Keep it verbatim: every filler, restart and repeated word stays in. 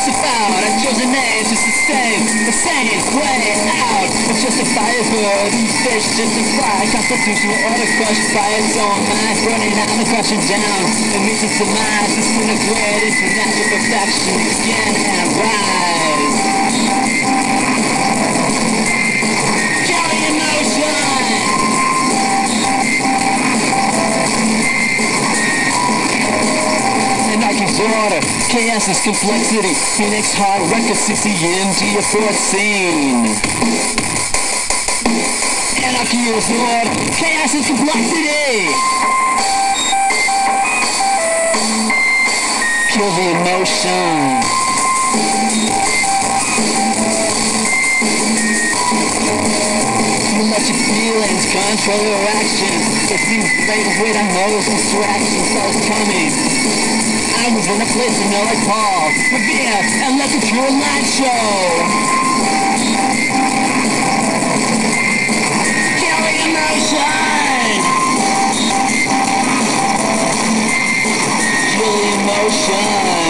just about. I chose a name to sustain the same way out. It's just a firebird, fish just a fry. Constitutional order crushed by its own mind, burning out and crashing down. It meets its demise, disintegrate into natural perfection. Begin and rise. Carry emotion. Anarchy's order, chaos is complexity. Phoenix hard record, C C M D fourteen. Anarchy is order, chaos is complexity. Kill the emotion. You let your feelings control your actions. It seems right away, I know it's distraction, so it's coming. I was in a place to know like Paul. Revere and let the pure light show. Carry emotion. Kill the emotion.